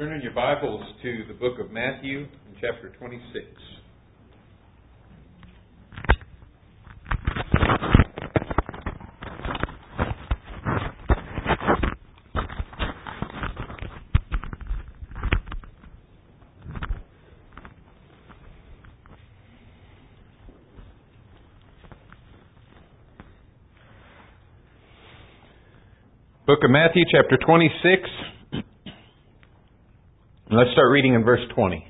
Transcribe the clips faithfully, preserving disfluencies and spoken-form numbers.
Turn in your Bibles to the book of Matthew in chapter twenty-six. Book of Matthew chapter twenty-six. Let's start reading in verse twenty.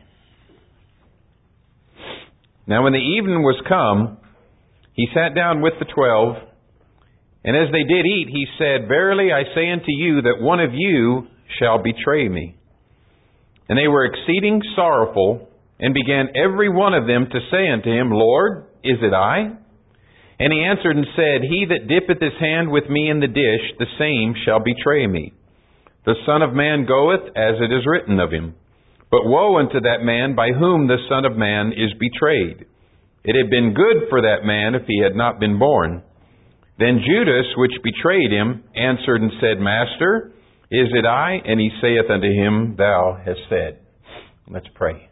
Now when the evening was come, he sat down with the twelve, and as they did eat, he said, Verily I say unto you that one of you shall betray me. And they were exceeding sorrowful, and began every one of them to say unto him, Lord, is it I? And he answered and said, He that dippeth his hand with me in the dish, the same shall betray me. The Son of Man goeth, as it is written of him. But woe unto that man by whom the Son of Man is betrayed. It had been good for that man if he had not been born. Then Judas, which betrayed him, answered and said, Master, is it I? And he saith unto him, Thou hast said. Let's pray.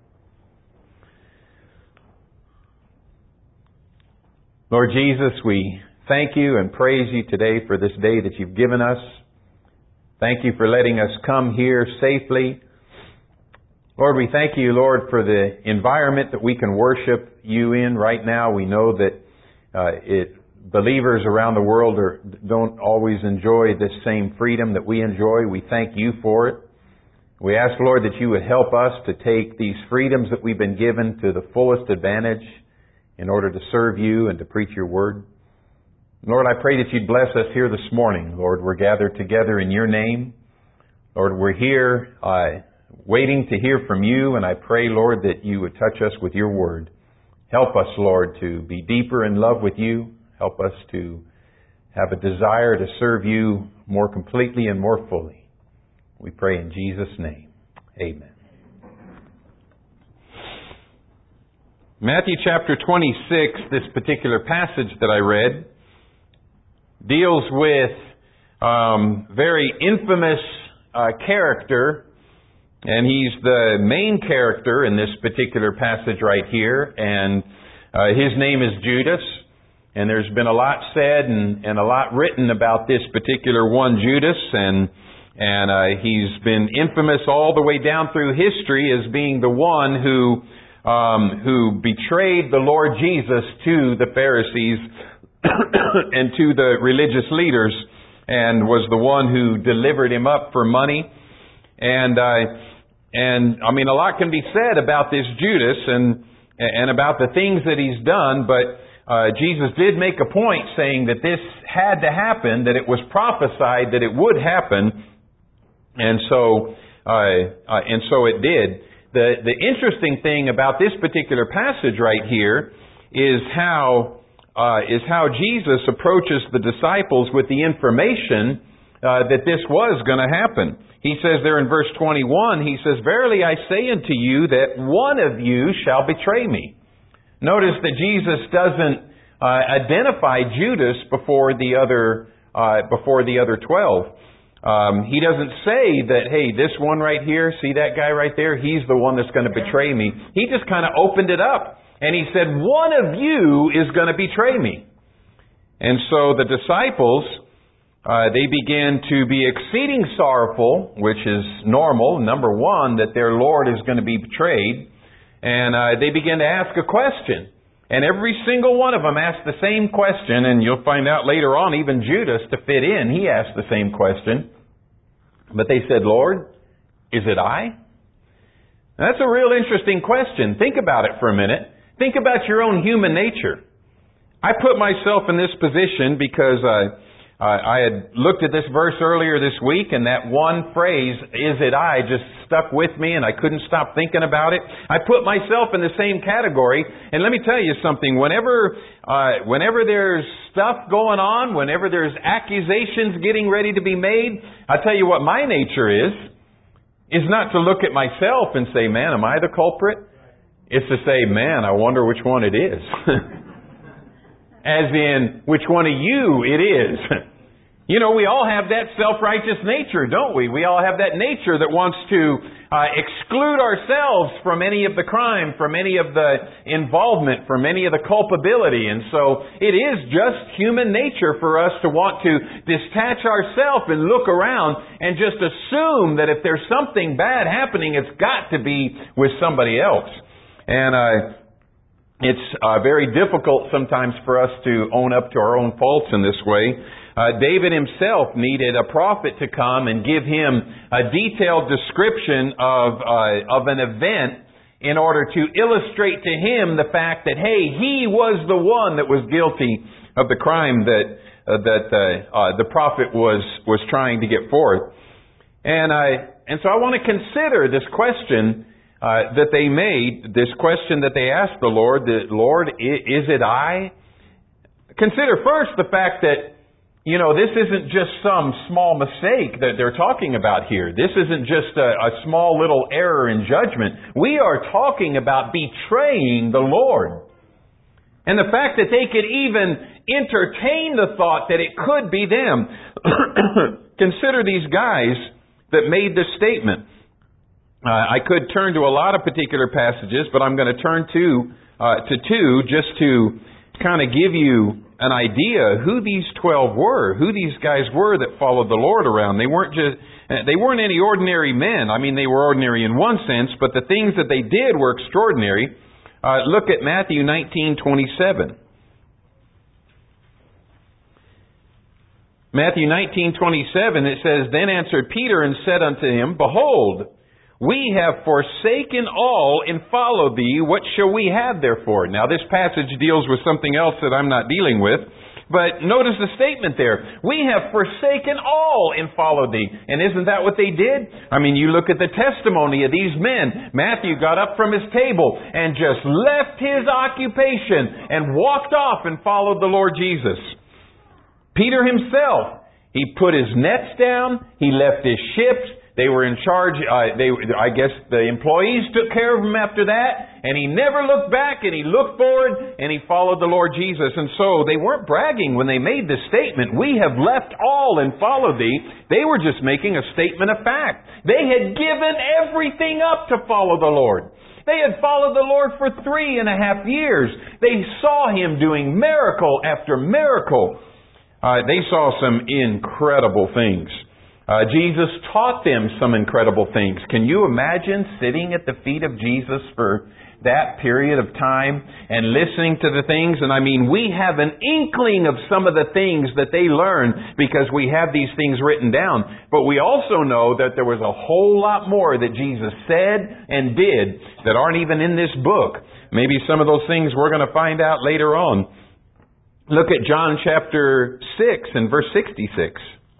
Lord Jesus, we thank you and praise you today for this day that you've given us. Thank you for letting us come here safely. Lord, we thank you, Lord, for the environment that we can worship you in right now. We know that uh, it, believers around the world are, don't always enjoy this same freedom that we enjoy. We thank you for it. We ask, Lord, that you would help us to take these freedoms that we've been given to the fullest advantage in order to serve you and to preach your word. Lord, I pray that you'd bless us here this morning. Lord, we're gathered together in your name. Lord, we're here uh, waiting to hear from you, and I pray, Lord, that you would touch us with your word. Help us, Lord, to be deeper in love with you. Help us to have a desire to serve you more completely and more fully. We pray in Jesus' name. Amen. Matthew chapter twenty-six, this particular passage that I read, deals with um, very infamous uh, character, and he's the main character in this particular passage right here, and uh, his name is Judas, and there's been a lot said and, and a lot written about this particular one Judas, and and uh, he's been infamous all the way down through history as being the one who um, who betrayed the Lord Jesus to the Pharisees and to the religious leaders, and was the one who delivered him up for money. And uh, and I mean, a lot can be said about this Judas and and about the things that he's done, but uh, Jesus did make a point saying that this had to happen, that it was prophesied that it would happen, and so uh, uh, and so it did. The the interesting thing about this particular passage right here is how Uh, is how Jesus approaches the disciples with the information uh, that this was going to happen. He says there in verse twenty-one, he says, Verily I say unto you that one of you shall betray me. Notice that Jesus doesn't uh, identify Judas before the other uh, before the other twelve. Um, he doesn't say that, hey, this one right here, see that guy right there, he's the one that's going to betray me. He just kind of opened it up. And he said, one of you is going to betray me. And so the disciples, uh, they began to be exceeding sorrowful, which is normal. Number one, that their Lord is going to be betrayed. And uh, they began to ask a question. And every single one of them asked the same question. And you'll find out later on, even Judas, to fit in, he asked the same question. But they said, Lord, is it I? Now, that's a real interesting question. Think about it for a minute. Think about your own human nature. I put myself in this position because uh, I had looked at this verse earlier this week, and that one phrase, is it I, just stuck with me, and I couldn't stop thinking about it. I put myself in the same category, and let me tell you something. Whenever, uh, whenever there's stuff going on, whenever there's accusations getting ready to be made, I tell you what my nature is, is not to look at myself and say, man, am I the culprit? It's to say, man, I wonder which one it is. As in, which one of you it is. You know, we all have that self-righteous nature, don't we? We all have that nature that wants to uh, exclude ourselves from any of the crime, from any of the involvement, from any of the culpability. And so it is just human nature for us to want to detach ourselves and look around and just assume that if there's something bad happening, it's got to be with somebody else. And uh, it's uh, very difficult sometimes for us to own up to our own faults in this way. Uh, David himself needed a prophet to come and give him a detailed description of uh, of an event in order to illustrate to him the fact that, hey, he was the one that was guilty of the crime that uh, that uh, uh, the prophet was was trying to get forth. And I and so I want to consider this question uh, that they made, this question that they asked the Lord, the Lord, is it I? Consider first the fact that, you know, this isn't just some small mistake that they're talking about here. This isn't just a, a small little error in judgment. We are talking about betraying the Lord. And the fact that they could even entertain the thought that it could be them. Consider these guys that made this statement. Uh, I could turn to a lot of particular passages, but I'm going to turn to, uh, to two just to kind of give you an idea who these twelve were, who these guys were that followed the Lord around. They weren't just, they weren't any ordinary men. I mean, they were ordinary in one sense, but the things that they did were extraordinary. Uh, look at Matthew nineteen twenty-seven. Matthew nineteen twenty-seven, it says, Then answered Peter and said unto him, Behold, we have forsaken all and followed thee. What shall we have therefore? Now this passage deals with something else that I'm not dealing with. But notice the statement there. We have forsaken all and followed thee. And isn't that what they did? I mean, you look at the testimony of these men. Matthew got up from his table and just left his occupation and walked off and followed the Lord Jesus. Peter himself, he put his nets down. He left his ships. They were in charge, uh, they, I guess the employees took care of him after that, and he never looked back, and he looked forward, and he followed the Lord Jesus. And so they weren't bragging when they made this statement, we have left all and followed thee. They were just making a statement of fact. They had given everything up to follow the Lord. They had followed the Lord for three and a half years. They saw Him doing miracle after miracle. Uh, they saw some incredible things. Uh, Jesus taught them some incredible things. Can you imagine sitting at the feet of Jesus for that period of time and listening to the things? And I mean, we have an inkling of some of the things that they learned because we have these things written down. But we also know that there was a whole lot more that Jesus said and did that aren't even in this book. Maybe some of those things we're going to find out later on. Look at John chapter six and verse sixty-six.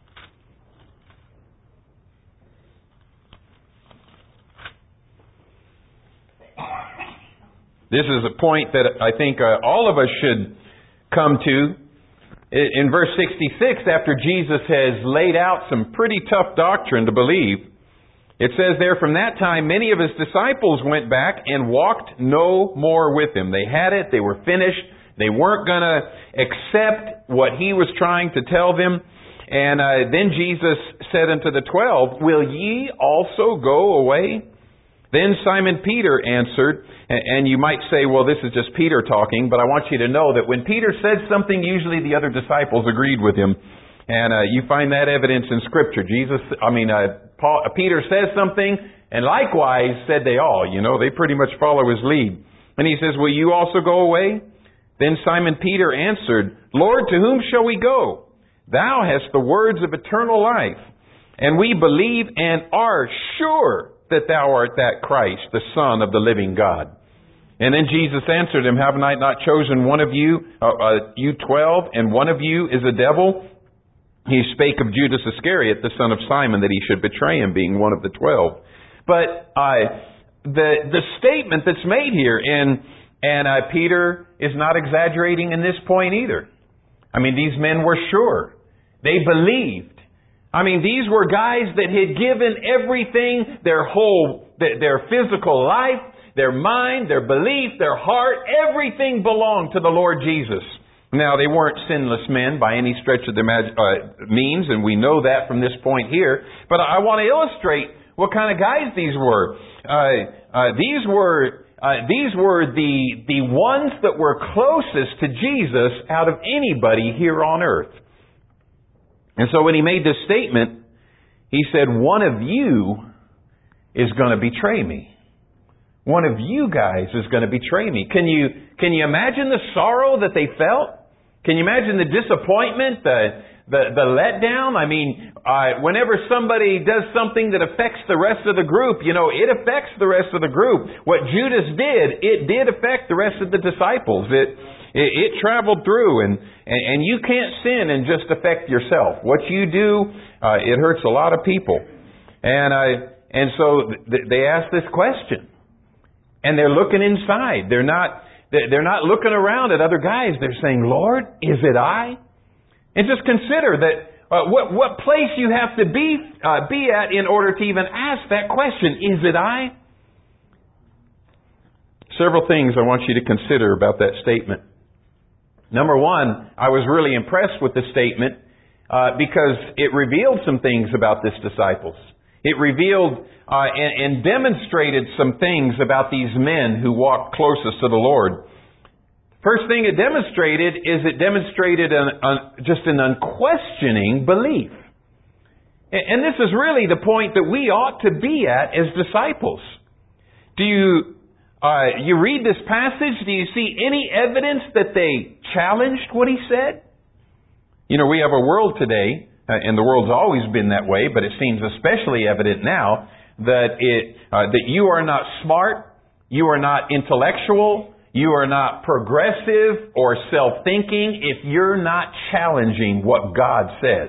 This is a point that I think uh, all of us should come to. In verse sixty-six, after Jesus has laid out some pretty tough doctrine to believe, it says there, from that time many of His disciples went back and walked no more with Him. They had it, they were finished, they weren't going to accept what He was trying to tell them. And uh, then Jesus said unto the twelve, Will ye also go away? Then Simon Peter answered, and you might say, well, this is just Peter talking, but I want you to know that when Peter said something, usually the other disciples agreed with him. And uh, you find that evidence in Scripture. Jesus, I mean, uh, Paul, uh, Peter says something, and likewise said they all. You know, they pretty much follow his lead. And he says, will you also go away? Then Simon Peter answered, Lord, to whom shall we go? Thou hast the words of eternal life, and we believe and are sure that thou art that Christ, the Son of the living God. And then Jesus answered him, Have I not chosen one of you, uh, uh, you twelve, and one of you is a devil? He spake of Judas Iscariot, the son of Simon, that he should betray him, being one of the twelve. But uh, the the statement that's made here, and and uh, Peter is not exaggerating in this point either. I mean, these men were sure. They believed. I mean, these were guys that had given everything, their whole, their physical life, their mind, their belief, their heart, everything belonged to the Lord Jesus. Now, they weren't sinless men by any stretch of their mag- uh, means, and we know that from this point here. But I want to illustrate what kind of guys these were. Uh, uh, these were uh, these were the the ones that were closest to Jesus out of anybody here on earth. And so when he made this statement, he said, "One of you is going to betray me. One of you guys is going to betray me." Can you can you imagine the sorrow that they felt? Can you imagine the disappointment, the the, the letdown? I mean, uh, whenever somebody does something that affects the rest of the group, you know, it affects the rest of the group. What Judas did, it did affect the rest of the disciples. It it, it traveled through, and, and and you can't sin and just affect yourself. What you do, uh, it hurts a lot of people, and I and so th- they ask this question. And they're looking inside. They're not, they're not looking around at other guys. They're saying, "Lord, is it I?" And just consider that uh, what, what place you have to be, uh, be at in order to even ask that question. Is it I? Several things I want you to consider about that statement. Number one, I was really impressed with the statement uh, because it revealed some things about this disciples. It revealed uh, and, and demonstrated some things about these men who walked closest to the Lord. First thing it demonstrated is it demonstrated an, an, just an unquestioning belief. And this is really the point that we ought to be at as disciples. Do you uh, you read this passage? Do you see any evidence that they challenged what he said? You know, we have a world today. Uh, and the world's always been that way, but it seems especially evident now that it uh, that you are not smart, you are not intellectual, you are not progressive or self-thinking if you're not challenging what God says.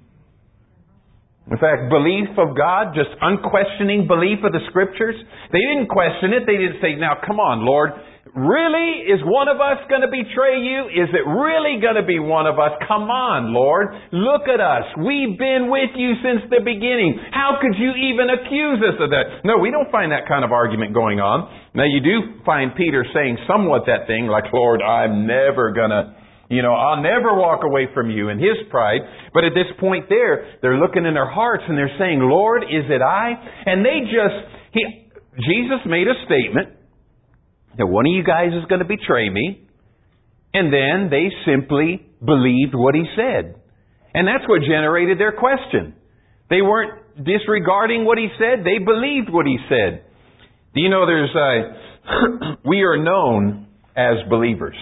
In fact, belief of God, just unquestioning belief of the Scriptures, they didn't question it. They didn't say, "Now, come on, Lord, really? Is one of us going to betray you? Is it really going to be one of us? Come on, Lord. Look at us. We've been with you since the beginning. How could you even accuse us of that?" No, we don't find that kind of argument going on. Now, you do find Peter saying somewhat that thing, like, "Lord, I'm never going to, you know, I'll never walk away from you," in his pride. But at this point there, they're looking in their hearts and they're saying, "Lord, is it I?" And they just, he, Jesus made a statement that one of you guys is going to betray me. And then they simply believed what he said. And that's what generated their question. They weren't disregarding what he said. They believed what he said. Do you know there's a, we are known as believers.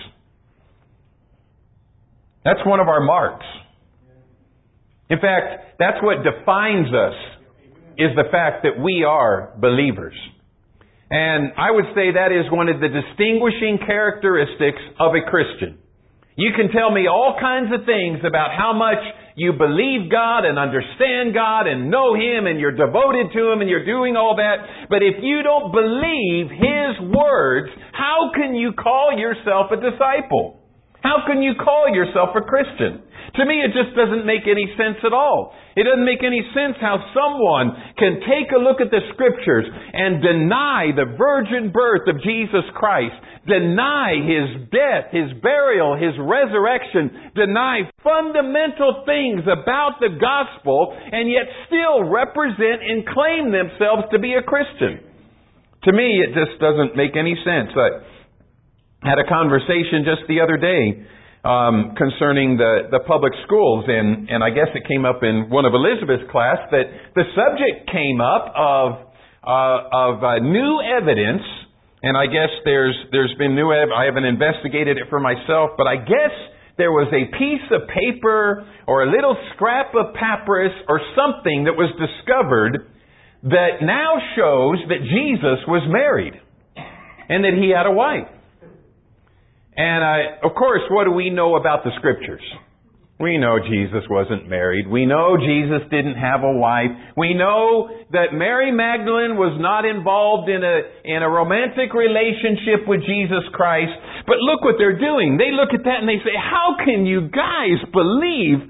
That's one of our marks. In fact, that's what defines us, is the fact that we are believers. And I would say that is one of the distinguishing characteristics of a Christian. You can tell me all kinds of things about how much you believe God and understand God and know Him and you're devoted to Him and you're doing all that. But if you don't believe His words, how can you call yourself a disciple? How can you call yourself a Christian? To me, it just doesn't make any sense at all. It doesn't make any sense how someone can take a look at the Scriptures and deny the virgin birth of Jesus Christ, deny His death, His burial, His resurrection, deny fundamental things about the gospel, and yet still represent and claim themselves to be a Christian. To me, it just doesn't make any sense. I had a conversation just the other day Um, concerning the, the public schools, and, and I guess it came up in one of Elizabeth's class that the subject came up of uh, of uh, new evidence, and I guess there's there's been new evidence. I haven't investigated it for myself, but I guess there was a piece of paper or a little scrap of papyrus or something that was discovered that now shows that Jesus was married and that he had a wife. And I, of course, what do we know about the Scriptures? We know Jesus wasn't married. We know Jesus didn't have a wife. We know that Mary Magdalene was not involved in a in a romantic relationship with Jesus Christ. But look what they're doing. They look at that and they say, "How can you guys believe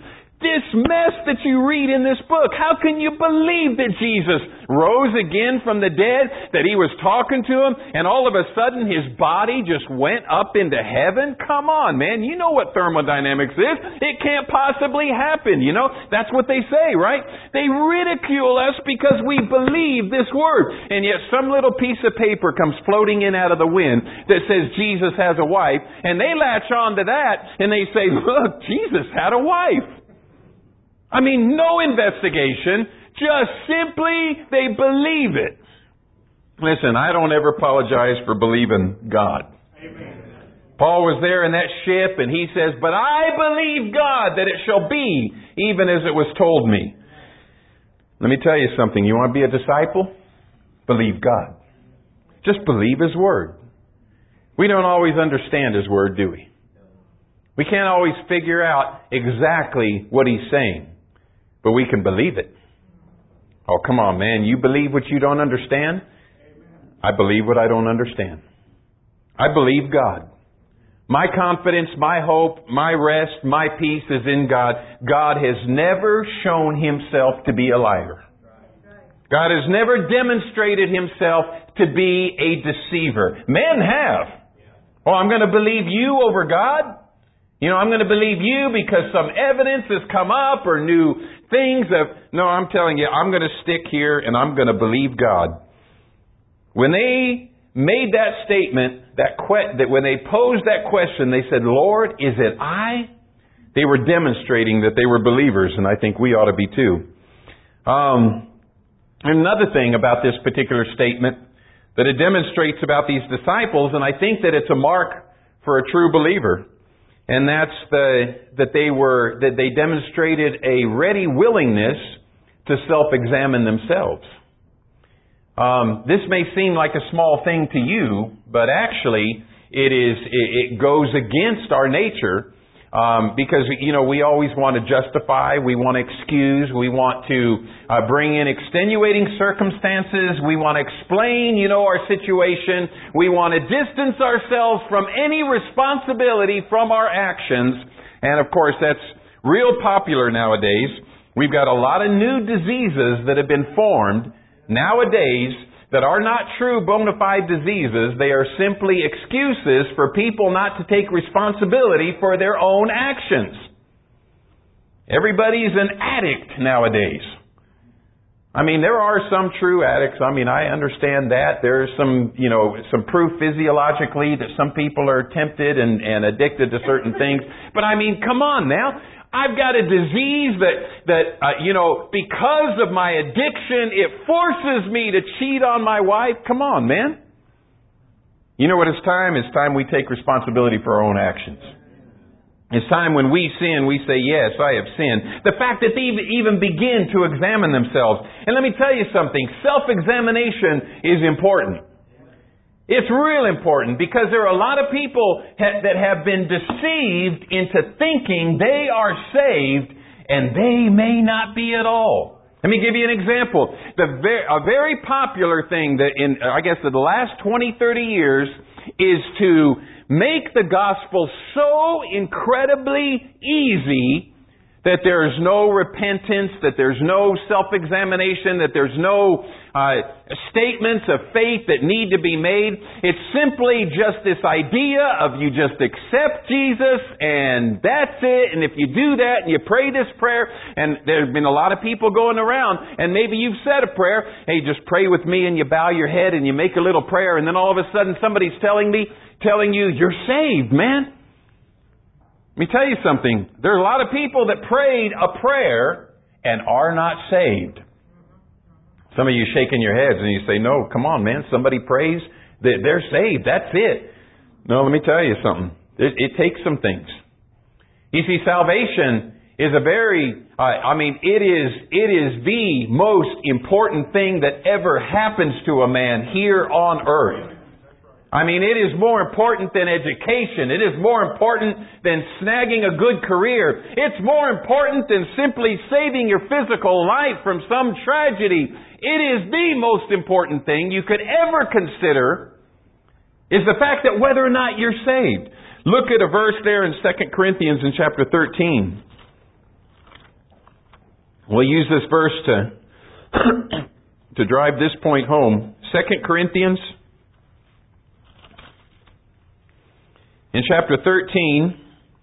this mess that you read in this book? How can you believe that Jesus rose again from the dead, that He was talking to him, and all of a sudden His body just went up into heaven? Come on, man. You know what thermodynamics is. It can't possibly happen. You know, that's what they say, right? They ridicule us because we believe this word. And yet some little piece of paper comes floating in out of the wind that says Jesus has a wife, and they latch on to that, and they say, look, Jesus had a wife. I mean, no investigation, just simply they believe it. Listen, I don't ever apologize for believing God. Amen. Paul was there in that ship and he says, but I believe God that it shall be even as it was told me. Let me tell you something. You want to be a disciple? Believe God. Just believe His Word. We don't always understand His Word, do we? We can't always figure out exactly what He's saying. But we can believe it. Oh, come on, man. You believe what you don't understand? I believe what I don't understand. I believe God. My confidence, my hope, my rest, my peace is in God. God has never shown Himself to be a liar. God has never demonstrated Himself to be a deceiver. Men have. Oh, I'm going to believe you over God? You know, I'm going to believe you because some evidence has come up or new things have... No, I'm telling you, I'm going to stick here and I'm going to believe God. When they made that statement, that que- that when they posed that question, they said, Lord, is it I? They were demonstrating that they were believers, and I think we ought to be too. Um, another thing about this particular statement that it demonstrates about these disciples, and I think that it's a mark for a true believer. And that's the, that they were, that they demonstrated a ready willingness to self-examine themselves. Um, this may seem like a small thing to you, but actually it is, it, it goes against our nature, um, because, you know, we always want to justify, we want to excuse, we want to uh, bring in extenuating circumstances, we want to explain, you know, our situation, we want to distance ourselves from any responsibility from our actions, and of course that's real popular nowadays. We've got a lot of new diseases that have been formed nowadays that are not true bona fide diseases. They are simply excuses for people not to take responsibility for their own actions. Everybody's an addict nowadays. I mean, there are some true addicts. I mean, I understand that. There's some, you know, some proof physiologically that some people are tempted and, and addicted to certain things. But I mean, come on now. I've got a disease that, that uh, you know, because of my addiction, it forces me to cheat on my wife. Come on, man. You know what it's time? It's time we take responsibility for our own actions. It's time when we sin, we say, yes, I have sinned. The fact that they even begin to examine themselves. And let me tell you something. Self-examination is important. It's real important because there are a lot of people ha- that have been deceived into thinking they are saved and they may not be at all. Let me give you an example. The ver- a very popular thing that in, I guess, in the last twenty, thirty years is to make the gospel so incredibly easy that there's no repentance, that there's no self-examination, that there's no uh, statements of faith that need to be made. It's simply just this idea of you just accept Jesus and that's it. And if you do that and you pray this prayer, and there's been a lot of people going around, and maybe you've said a prayer, hey, just pray with me, and you bow your head and you make a little prayer, and then all of a sudden somebody's telling me, telling you, you're saved, man. Let me tell you something. There are a lot of people that prayed a prayer and are not saved. Some of you shaking your heads and you say, no, come on, man. Somebody prays, they're saved. That's it. No, let me tell you something. It, it takes some things. You see, salvation is a very, uh, I mean, it is, it is the most important thing that ever happens to a man here on earth. I mean, it is more important than education. It is more important than snagging a good career. It's more important than simply saving your physical life from some tragedy. It is the most important thing you could ever consider is the fact that whether or not you're saved. Look at a verse there in Second Corinthians in chapter thirteen. We'll use this verse to, to drive this point home. Second Corinthians, in chapter thirteen,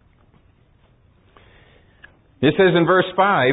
it says in verse five,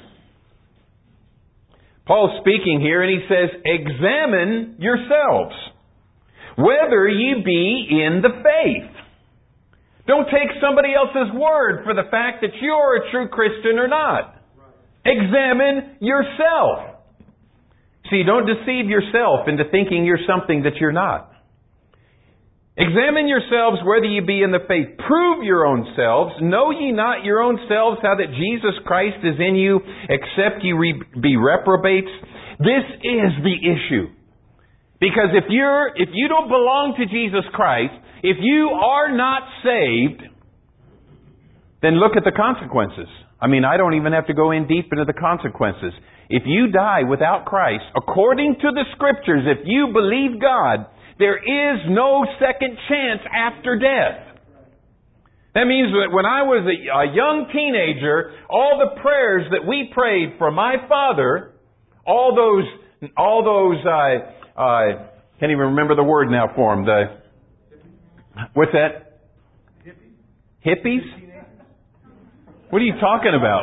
Paul's speaking here, and he says, examine yourselves, whether ye be in the faith. Don't take somebody else's word for the fact that you're a true Christian or not. Examine yourself. See, don't deceive yourself into thinking you're something that you're not. Examine yourselves whether ye be in the faith. Prove your own selves. Know ye not your own selves how that Jesus Christ is in you, except ye re- be reprobates? This is the issue. Because if you're, if you don't belong to Jesus Christ, if you are not saved, then look at the consequences. I mean, I don't even have to go in deep into the consequences. If you die without Christ, according to the Scriptures, if you believe God, there is no second chance after death. That means that when I was a, a young teenager, all the prayers that we prayed for my father, all those, all those, uh, uh, can't even remember the word now for him. The what's that? Hippies. Hippies? What are you talking about?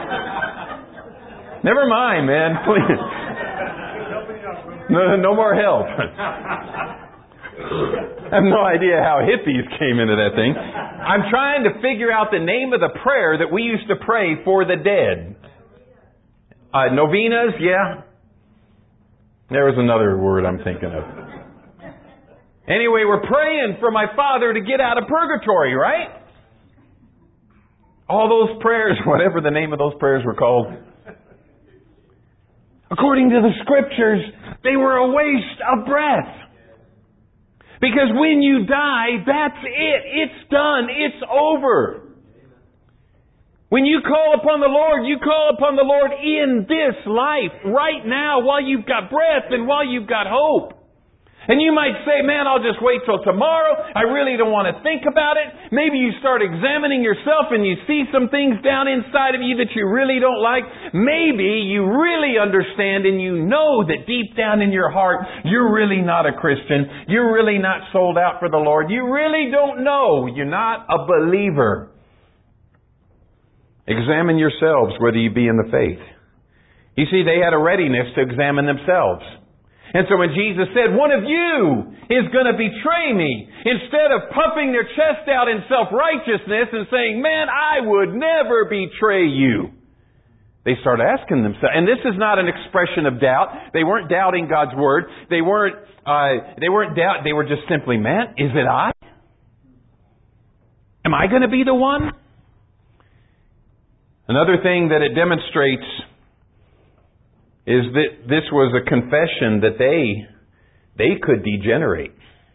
Never mind, man. Please. No, no more help. I have no idea how hippies came into that thing. I'm trying to figure out the name of the prayer that we used to pray for the dead. Uh, novenas, yeah. There was another word I'm thinking of. Anyway, we're praying for my father to get out of purgatory, right? All those prayers, whatever the name of those prayers were called. According to the Scriptures, they were a waste of breath. Because when you die, that's it. It's done. It's over. When you call upon the Lord, you call upon the Lord in this life, right now, while you've got breath and while you've got hope. And you might say, man, I'll just wait till tomorrow. I really don't want to think about it. Maybe you start examining yourself and you see some things down inside of you that you really don't like. Maybe you really understand and you know that deep down in your heart, you're really not a Christian. You're really not sold out for the Lord. You really don't know. You're not a believer. Examine yourselves whether you be in the faith. You see, they had a readiness to examine themselves. And so when Jesus said, one of you is going to betray me, instead of puffing their chest out in self-righteousness and saying, man, I would never betray you, they start asking themselves. And this is not an expression of doubt. They weren't doubting God's Word. They weren't, uh, they weren't doubt. They were just simply, man, is it I? Am I going to be the one? Another thing that it demonstrates is that this was a confession that they they could degenerate.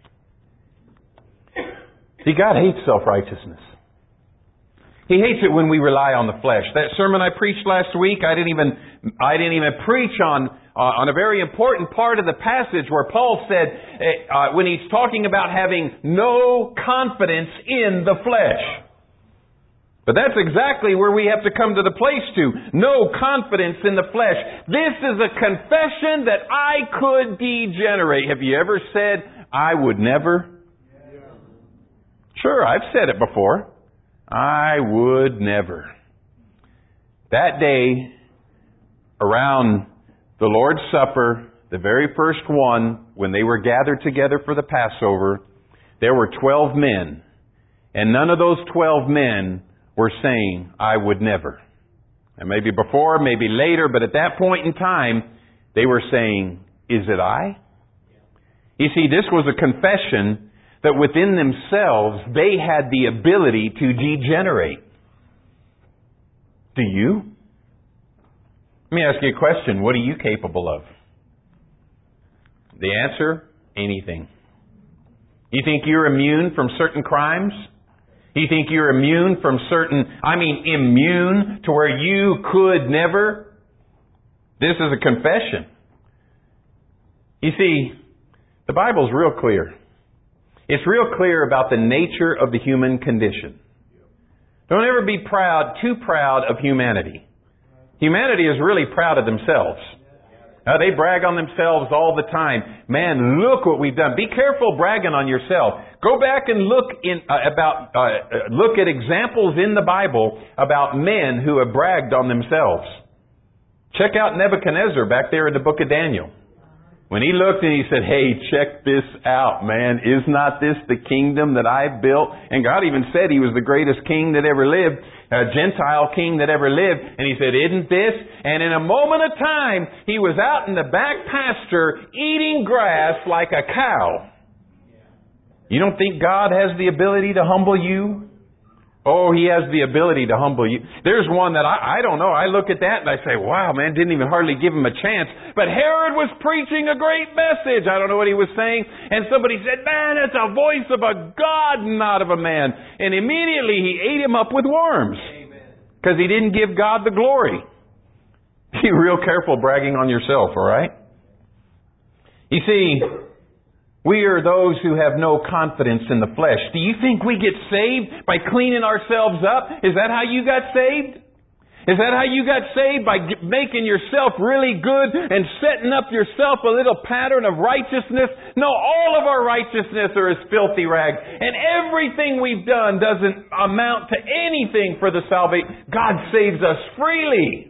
See, God hates self-righteousness. He hates it when we rely on the flesh. That sermon I preached last week, I didn't even I didn't even preach on uh, on a very important part of the passage where Paul said uh, when he's talking about having no confidence in the flesh. But that's exactly where we have to come to the place to. No confidence in the flesh. This is a confession that I could degenerate. Have you ever said, I would never? Yeah. Sure, I've said it before. I would never. That day, around the Lord's Supper, the very first one, when they were gathered together for the Passover, there were twelve men. And none of those twelve men were saying, I would never. And maybe before, maybe later, but at that point in time, they were saying, is it I? You see, this was a confession that within themselves, they had the ability to degenerate. Do you? Let me ask you a question. What are you capable of? The answer, anything. You think you're immune from certain crimes? You think you're immune from certain, I mean immune to where you could never? This is a confession. You see, the Bible's real clear. It's real clear about the nature of the human condition. Don't ever be proud, too proud of humanity. Humanity is really proud of themselves. Uh, they brag on themselves all the time. Man, look what we've done. Be careful bragging on yourself. Go back and look in uh, about uh, look at examples in the Bible about men who have bragged on themselves. Check out Nebuchadnezzar back there in the book of Daniel. When he looked and he said, "Hey, check this out, man. Is not this the kingdom that I built?" And God even said he was the greatest king that ever lived. A Gentile king that ever lived. And he said, "Isn't this?" And in a moment of time, he was out in the back pasture eating grass like a cow. You don't think God has the ability to humble you? Oh, He has the ability to humble you. There's one that I, I don't know. I look at that and I say, wow, man, didn't even hardly give him a chance. But Herod was preaching a great message. I don't know what he was saying. And somebody said, man, it's a voice of a God, not of a man. And immediately he ate him up with worms. Because he didn't give God the glory. Be real careful bragging on yourself, all right? You see, we are those who have no confidence in the flesh. Do you think we get saved by cleaning ourselves up? Is that how you got saved? Is that how you got saved? By making yourself really good and setting up yourself a little pattern of righteousness? No, all of our righteousness are as filthy rags. And everything we've done doesn't amount to anything for the salvation. God saves us freely.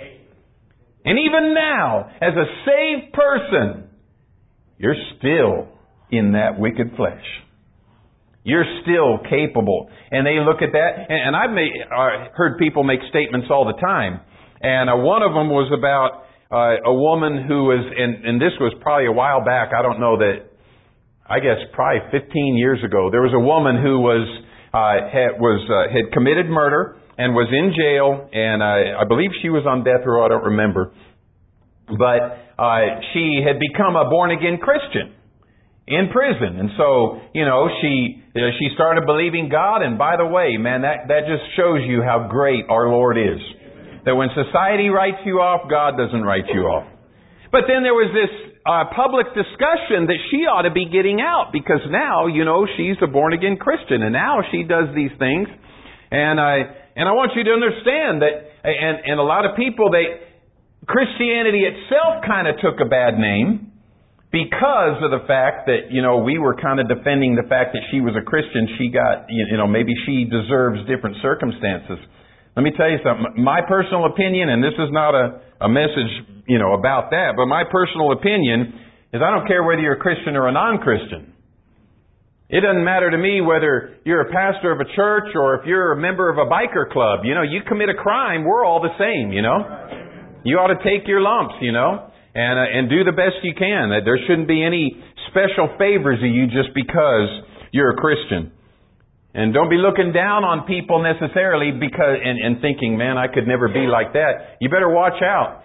And even now, as a saved person, you're still in that wicked flesh. You're still capable. And they look at that, and I've made, uh, heard people make statements all the time. And uh, one of them was about uh, a woman who was, and, and this was probably a while back, I don't know that, I guess probably fifteen years ago, there was a woman who was, uh, had, was, uh, had committed murder and was in jail, and uh, I believe she was on death row, I don't remember. But uh, she had become a born-again Christian in prison. And so, you know, she uh, she started believing God. And by the way, man, that, that just shows you how great our Lord is. That when society writes you off, God doesn't write you off. But then there was this uh, public discussion that she ought to be getting out, because now, you know, she's a born-again Christian, and now she does these things. And I and I want you to understand that, and, and a lot of people, they Christianity itself kind of took a bad name, because of the fact that, you know, we were kind of defending the fact that she was a Christian. She got, you know, maybe she deserves different circumstances. Let me tell you something. My personal opinion, and this is not a, a message, you know, about that, but my personal opinion is I don't care whether you're a Christian or a non-Christian. It doesn't matter to me whether you're a pastor of a church or if you're a member of a biker club. You know, you commit a crime, we're all the same, you know. You ought to take your lumps, you know. And uh, and do the best you can. There shouldn't be any special favors of you just because you're a Christian. And don't be looking down on people necessarily because and, and thinking, man, I could never be like that. You better watch out.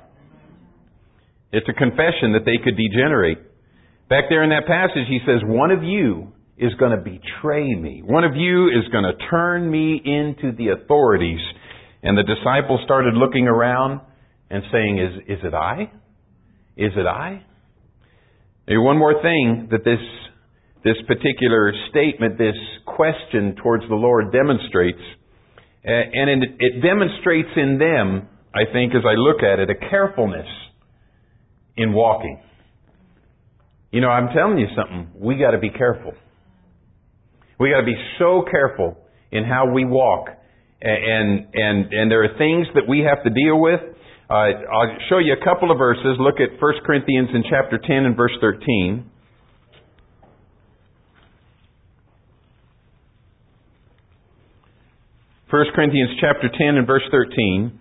It's a confession that they could degenerate. Back there in that passage, he says, one of you is going to betray me. One of you is going to turn me into the authorities. And the disciples started looking around and saying, is, is it I? Is it I? There's one more thing that this this particular statement, this question towards the Lord demonstrates. And it, it demonstrates in them, I think, as I look at it, a carefulness in walking. You know, I'm telling you something. We got to be careful. We got to be so careful in how we walk. And, and, and there are things that we have to deal with. Uh, I'll show you a couple of verses. Look at First Corinthians in chapter ten and verse thirteen. First Corinthians chapter ten and verse thirteen.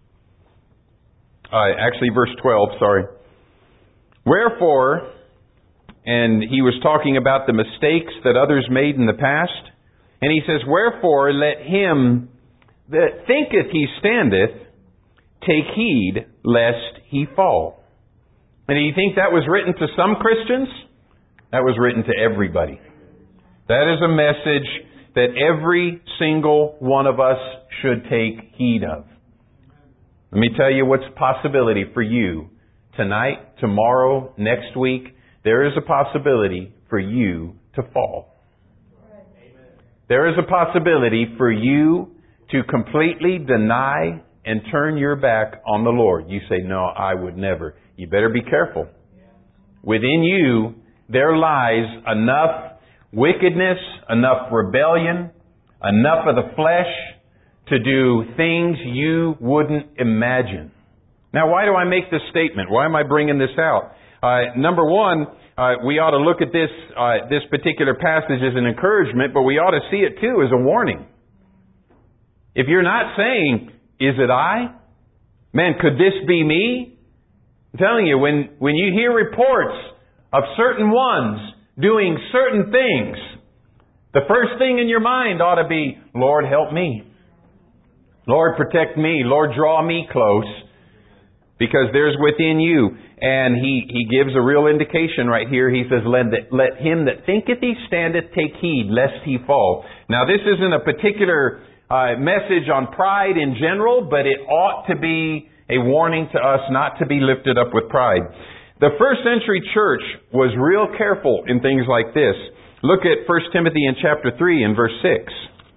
Uh, actually, verse twelve, sorry. Wherefore, and he was talking about the mistakes that others made in the past. And he says, wherefore, let him that thinketh he standeth take heed lest he fall. And do you think that was written to some Christians? That was written to everybody. That is a message that every single one of us should take heed of. Let me tell you what's a possibility for you tonight, tomorrow, next week. There is a possibility for you to fall. There is a possibility for you to completely deny and turn your back on the Lord. You say, no, I would never. You better be careful. Within you, there lies enough wickedness, enough rebellion, enough of the flesh to do things you wouldn't imagine. Now, why do I make this statement? Why am I bringing this out? Uh, number one, uh, we ought to look at this uh, this particular passage as an encouragement, but we ought to see it too as a warning. If you're not saying, is it I? Man, could this be me? I'm telling you, when, when you hear reports of certain ones doing certain things, the first thing in your mind ought to be, Lord, help me. Lord, protect me. Lord, draw me close. Because there's within you. And he, he gives a real indication right here. He says, let, let him that thinketh he standeth take heed, lest he fall. Now, this isn't a particular uh, message on pride in general, but it ought to be a warning to us not to be lifted up with pride. The first century church was real careful in things like this. Look at First Timothy in chapter three and verse six.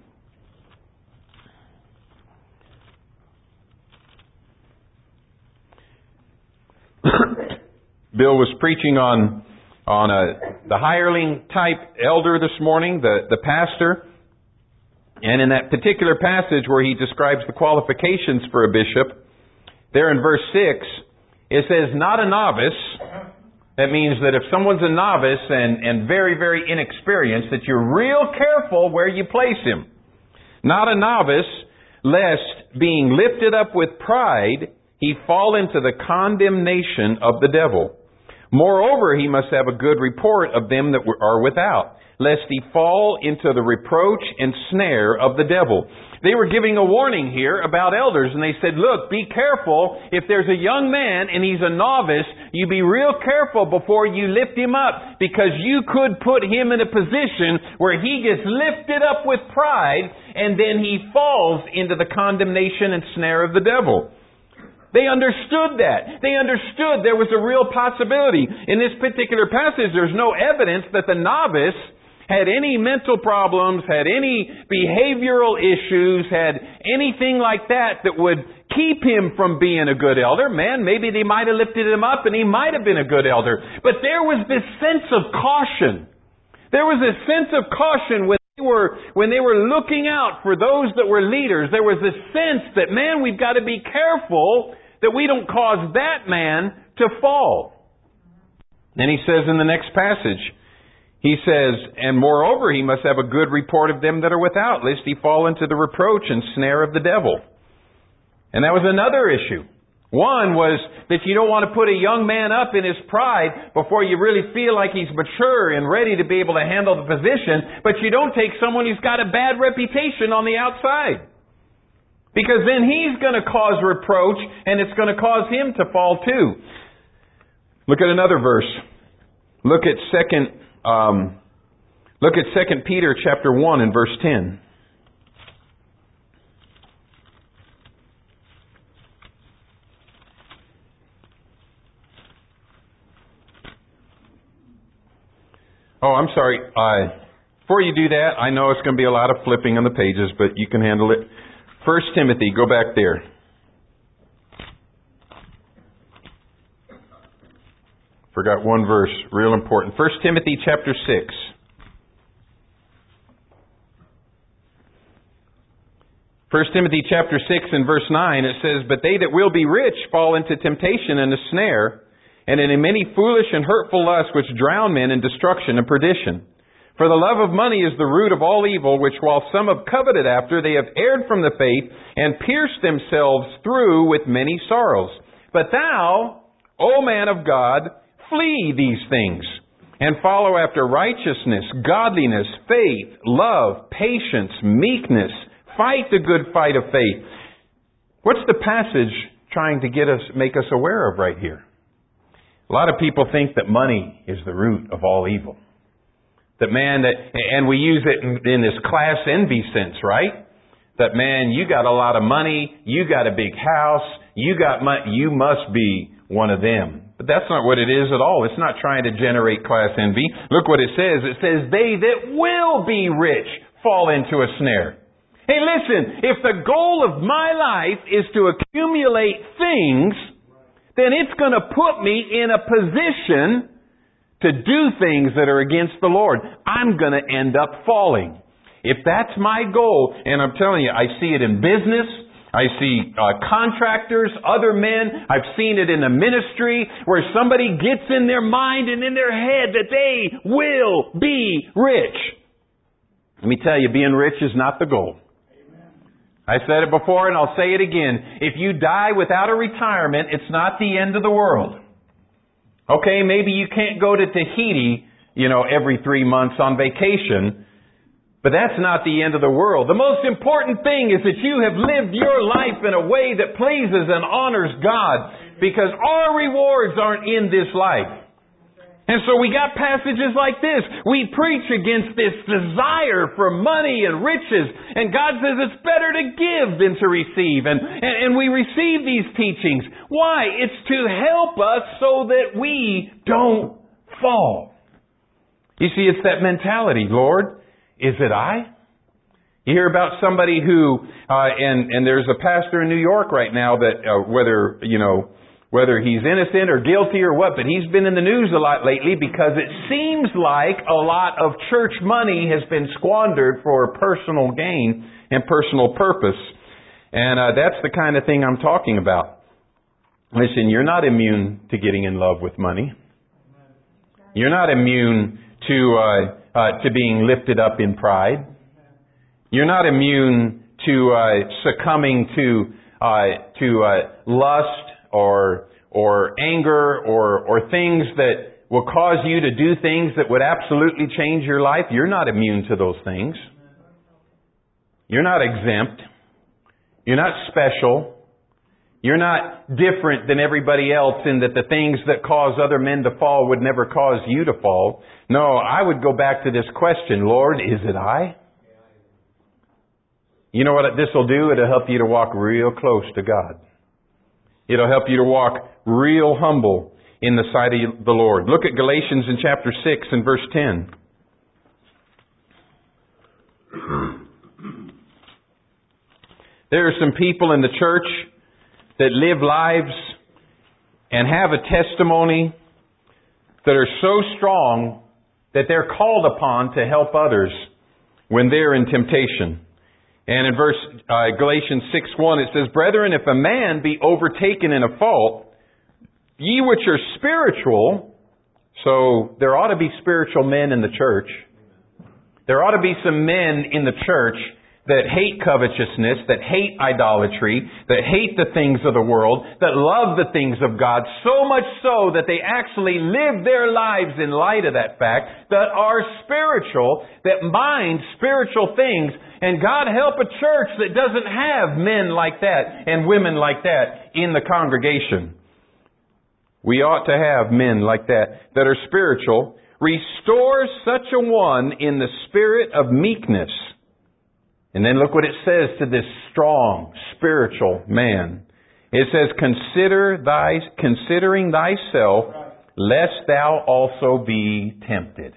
Bill was preaching on on a, the hireling type elder this morning, the, the pastor. And in that particular passage where he describes the qualifications for a bishop, there in verse six, it says, not a novice. That means that if someone's a novice and, and very, very inexperienced, that you're real careful where you place him. Not a novice, lest being lifted up with pride, he fall into the condemnation of the devil. Moreover, he must have a good report of them that are without, lest he fall into the reproach and snare of the devil. They were giving a warning here about elders, and they said, look, be careful. If there's a young man and he's a novice, you be real careful before you lift him up, because you could put him in a position where he gets lifted up with pride, and then he falls into the condemnation and snare of the devil. They understood that. They understood there was a real possibility. In this particular passage, there's no evidence that the novice had any mental problems, had any behavioral issues, had anything like that that would keep him from being a good elder. Man, maybe they might have lifted him up and he might have been a good elder. But there was this sense of caution. There was a sense of caution when they were, when they were looking out for those that were leaders. There was this sense that, man, we've got to be careful that we don't cause that man to fall. Then he says in the next passage, he says, and moreover, he must have a good report of them that are without, lest he fall into the reproach and snare of the devil. And that was another issue. One was that you don't want to put a young man up in his pride before you really feel like he's mature and ready to be able to handle the position, but you don't take someone who's got a bad reputation on the outside. Because then he's going to cause reproach, and it's going to cause him to fall too. Look at another verse. Look at second Um, look at Second Peter chapter one and verse ten. Oh, I'm sorry. Uh, before you do that, I know it's going to be a lot of flipping on the pages, but you can handle it. First Timothy, go back there. Forgot one verse, real important. First Timothy chapter six. First Timothy chapter six and verse nine, it says, but they that will be rich fall into temptation and a snare, and into many foolish and hurtful lusts which drown men in destruction and perdition. For the love of money is the root of all evil, which while some have coveted after, they have erred from the faith, and pierced themselves through with many sorrows. But thou, O man of God, flee these things, and follow after righteousness, godliness, faith, love, patience, meekness. Fight the good fight of faith. What's the passage trying to get us, make us aware of right here? A lot of people think that money is the root of all evil. That man, that, and we use it in, in this class envy sense, right? That man, you got a lot of money, you got a big house, you got money, you must be one of them. But that's not what it is at all. It's not trying to generate class envy. Look what it says. It says, they that will be rich fall into a snare. Hey, listen, if the goal of my life is to accumulate things, then it's going to put me in a position to do things that are against the Lord. I'm going to end up falling. If that's my goal, and I'm telling you, I see it in business, I see uh, contractors, other men, I've seen it in the ministry, where somebody gets in their mind and in their head that they will be rich. Let me tell you, being rich is not the goal. I said it before and I'll say it again. If you die without a retirement, it's not the end of the world. Okay, maybe you can't go to Tahiti, you know, every three months on vacation, but that's not the end of the world. The most important thing is that you have lived your life in a way that pleases and honors God, because our rewards aren't in this life. And so we got passages like this. We preach against this desire for money and riches. And God says it's better to give than to receive. And, and, and we receive these teachings. Why? It's to help us so that we don't fall. You see, it's that mentality. Lord, is it I? You hear about somebody who, uh, and, and there's a pastor in New York right now that, uh, whether, you know, whether he's innocent or guilty or what, but he's been in the news a lot lately because it seems like a lot of church money has been squandered for personal gain and personal purpose. And uh, that's the kind of thing I'm talking about. Listen, you're not immune to getting in love with money. You're not immune to uh, uh, to being lifted up in pride. You're not immune to uh, succumbing to uh, to uh, lust or or anger or or things that will cause you to do things that would absolutely change your life. You're not immune to those things. You're not exempt. You're not special. You're not different than everybody else in that the things that cause other men to fall would never cause you to fall. No, I would go back to this question, Lord, is it I? You know what this will do? It'll help you to walk real close to God. It'll help you to walk real humble in the sight of the Lord. Look at Galatians in chapter six and verse ten. There are some people in the church that live lives and have a testimony that are so strong that they're called upon to help others when they're in temptation. And in verse uh, Galatians six one, it says, Brethren, if a man be overtaken in a fault, ye which are spiritual, so there ought to be spiritual men in the church. There ought to be some men in the church that hate covetousness, that hate idolatry, that hate the things of the world, that love the things of God, so much so that they actually live their lives in light of that fact, that are spiritual, that mind spiritual things. And God help a church that doesn't have men like that and women like that in the congregation. We ought to have men like that, that are spiritual. Restore such a one in the spirit of meekness. And then look what it says to this strong, spiritual man. It says, Consider thy, considering thyself, lest thou also be tempted.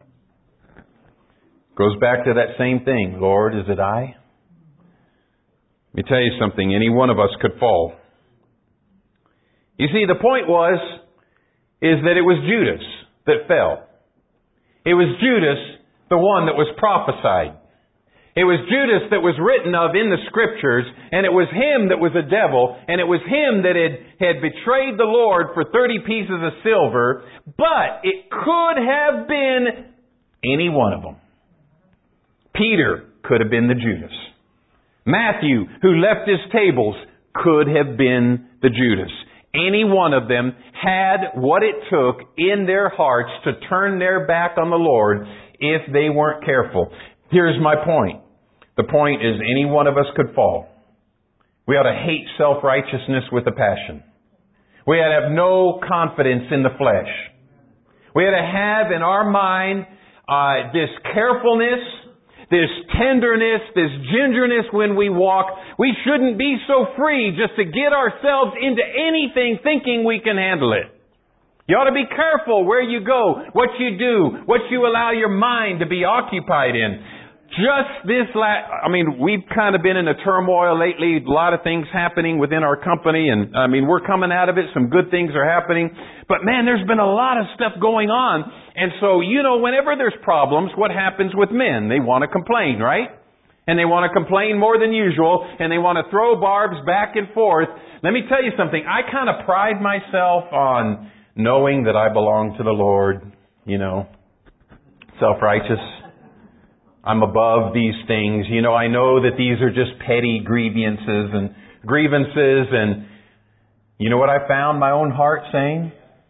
Goes back to that same thing. Lord, is it I? Let me tell you something. Any one of us could fall. You see, the point was, is that it was Judas that fell. It was Judas, the one that was prophesied. It was Judas that was written of in the Scriptures, and it was him that was a devil, and it was him that had, had betrayed the Lord for thirty pieces of silver, but it could have been any one of them. Peter could have been the Judas. Matthew, who left his tables, could have been the Judas. Any one of them had what it took in their hearts to turn their back on the Lord if they weren't careful. Here's my point. The point is any one of us could fall. We ought to hate self-righteousness with a passion. We ought to have no confidence in the flesh. We ought to have in our mind uh, this carefulness, this tenderness, this gingerness when we walk. We shouldn't be so free just to get ourselves into anything thinking we can handle it. You ought to be careful where you go, what you do, what you allow your mind to be occupied in. just this last, I mean, we've kind of been in a turmoil lately, a lot of things happening within our company, and I mean, we're coming out of it, some good things are happening, but man, there's been a lot of stuff going on, and so, you know, whenever there's problems, what happens with men? They want to complain, right? And they want to complain more than usual, and they want to throw barbs back and forth. Let me tell you something, I kind of pride myself on knowing that I belong to the Lord, you know, self-righteous. I'm above these things. You know, I know that these are just petty grievances and grievances and you know what I found my own heart saying?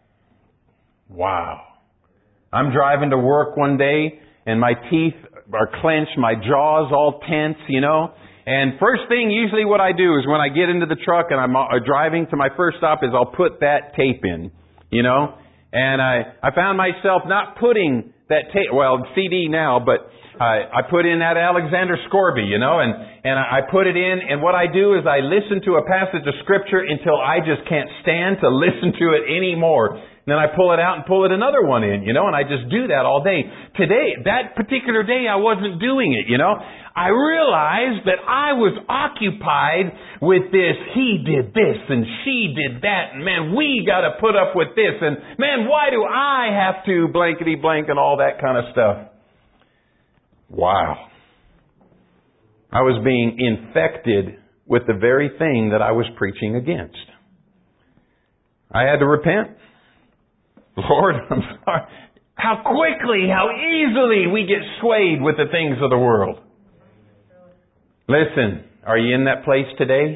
Wow. I'm driving to work one day and my teeth are clenched, my jaw's all tense, you know. And first thing, usually what I do is when I get into the truck and I'm driving to my first stop is I'll put that tape in, you know. And I, I found myself not putting that tape, well, C D now, but I, I put in that Alexander Scourby, you know, and, and I put it in, and what I do is I listen to a passage of Scripture until I just can't stand to listen to it anymore. And then I pull it out and pull it another one in, you know, and I just do that all day. Today, that particular day, I wasn't doing it, you know. I realized that I was occupied with this, he did this, and she did that, and man, we got to put up with this, and man, why do I have to blankety blank and all that kind of stuff. Wow. I was being infected with the very thing that I was preaching against. I had to repent. Lord, I'm sorry. How quickly, how easily we get swayed with the things of the world. Listen, are you in that place today?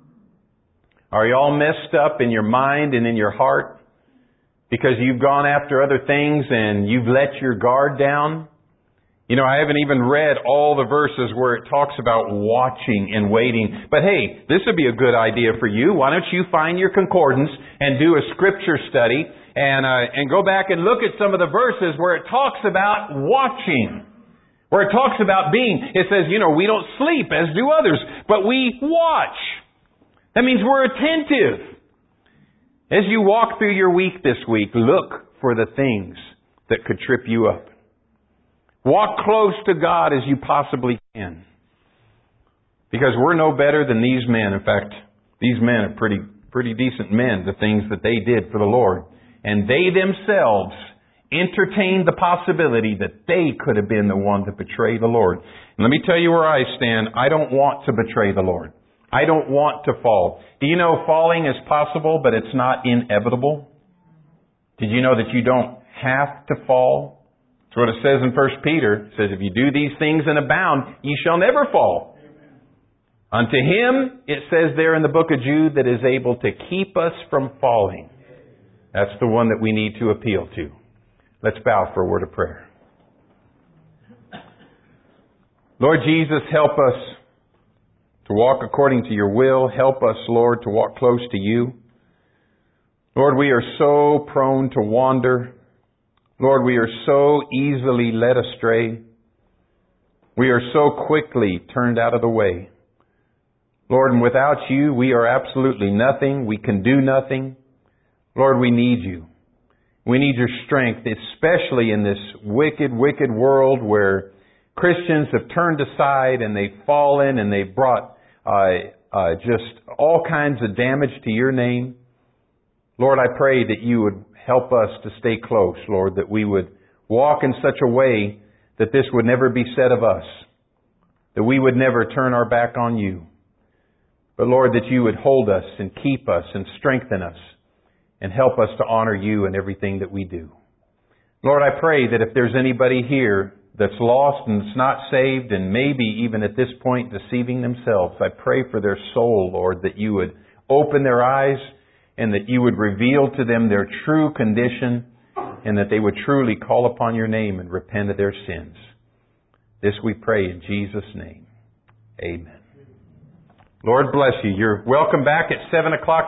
Are you all messed up in your mind and in your heart because you've gone after other things and you've let your guard down? You know, I haven't even read all the verses where it talks about watching and waiting. But hey, this would be a good idea for you. Why don't you find your concordance and do a scripture study and uh, and go back and look at some of the verses where it talks about watching. Where it talks about being. It says, you know, we don't sleep as do others, but we watch. That means we're attentive. As you walk through your week this week, look for the things that could trip you up. Walk close to God as you possibly can. Because we're no better than these men. In fact, these men are pretty pretty decent men, the things that they did for the Lord. And they themselves entertained the possibility that they could have been the one to betray the Lord. And let me tell you where I stand. I don't want to betray the Lord. I don't want to fall. Do you know falling is possible, but it's not inevitable? Did you know that you don't have to fall? That's what it says in First Peter. It says, if you do these things and abound, ye shall never fall. Amen. Unto Him, it says there in the book of Jude, that is able to keep us from falling. That's the one that we need to appeal to. Let's bow for a word of prayer. Lord Jesus, help us to walk according to your will. Help us, Lord, to walk close to you. Lord, we are so prone to wander. Lord, we are so easily led astray. We are so quickly turned out of the way. Lord, and without you, we are absolutely nothing. We can do nothing. Lord, we need you. We need your strength, especially in this wicked, wicked world where Christians have turned aside and they've fallen and they've brought uh, uh, just all kinds of damage to your name. Lord, I pray that you would help us to stay close, Lord, that we would walk in such a way that this would never be said of us, that we would never turn our back on you. But Lord, that you would hold us and keep us and strengthen us and help us to honor you in everything that we do. Lord, I pray that if there's anybody here that's lost and is not saved and maybe even at this point deceiving themselves, I pray for their soul, Lord, that you would open their eyes and that you would reveal to them their true condition and that they would truly call upon your name and repent of their sins. This we pray in Jesus' name. Amen. Lord bless you. You're welcome back at seven o'clock.